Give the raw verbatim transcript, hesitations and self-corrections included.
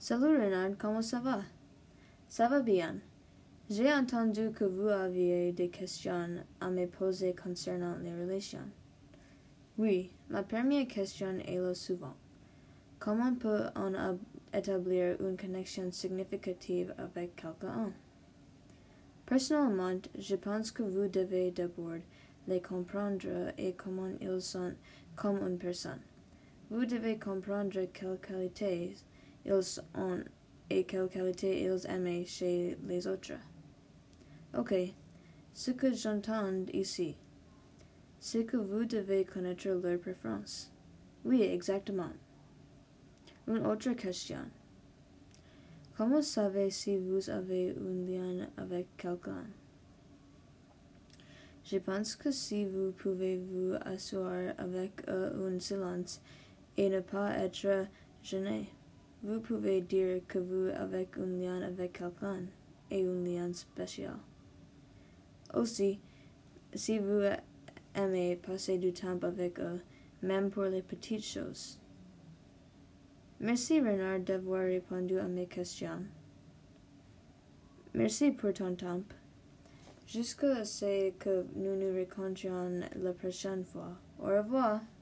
Salut Renard, comment ça va? Ça va bien. J'ai entendu que vous aviez des questions à me poser concernant les relations. Oui, ma première question est la suivante. Comment peut-on établir une connexion significative avec quelqu'un? Personnellement, je pense que vous devez d'abord les comprendre et comment ils sont comme une personne. Vous devez comprendre quelles qualités ils ont et quelles qualités ils aiment chez les autres. Ok, ce que j'entends ici, c'est que vous devez connaître leurs préférences. Oui, exactement. Une autre question. Comment savez si vous avez un lien avec quelqu'un? Je pense que si vous pouvez vous asseoir avec eux un silence et ne pas être gêné, vous pouvez dire que vous avez un lien avec quelqu'un et un lien spécial. Aussi, si vous aimez passer du temps avec eux, même pour les petites choses. Merci Renard d'avoir répondu à mes questions. Merci pour ton temps. Jusqu'à ce que nous nous rencontrions la prochaine fois. Au revoir.